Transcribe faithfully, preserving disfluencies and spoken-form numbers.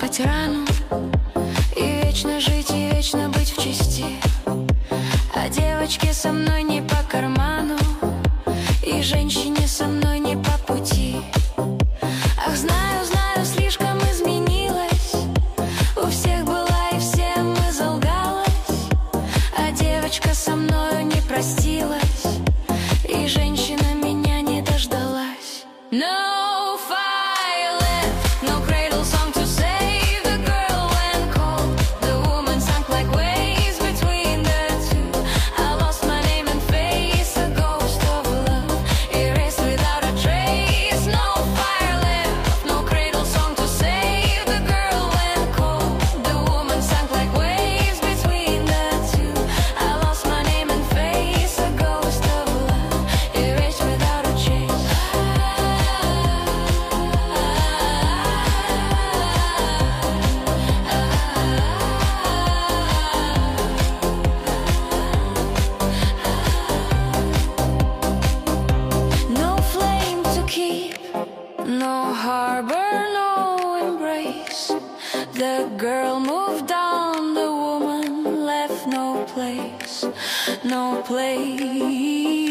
залатать рану, и вечно жить, и вечно быть в чести. А девочке со мной не по карману, и женщине со мной не по пути. Ах, знаю, знаю, слишком изменилась, у всех была и всем изолгалась. А девочка со мною не простилась, и женщина меня не дождалась. No fire left, no cradle song to save. The girl went cold, the woman sunk like waves between the two. I lost my name and face, a ghost of love erased without a trace. No fire left, no cradle song to save. The girl went cold, the woman sunk like waves between the two. I lost my name and face, a ghost of love erased without a trace. No flame to keep, no harbor, no embrace. The girl moved on, the woman left no place, no place.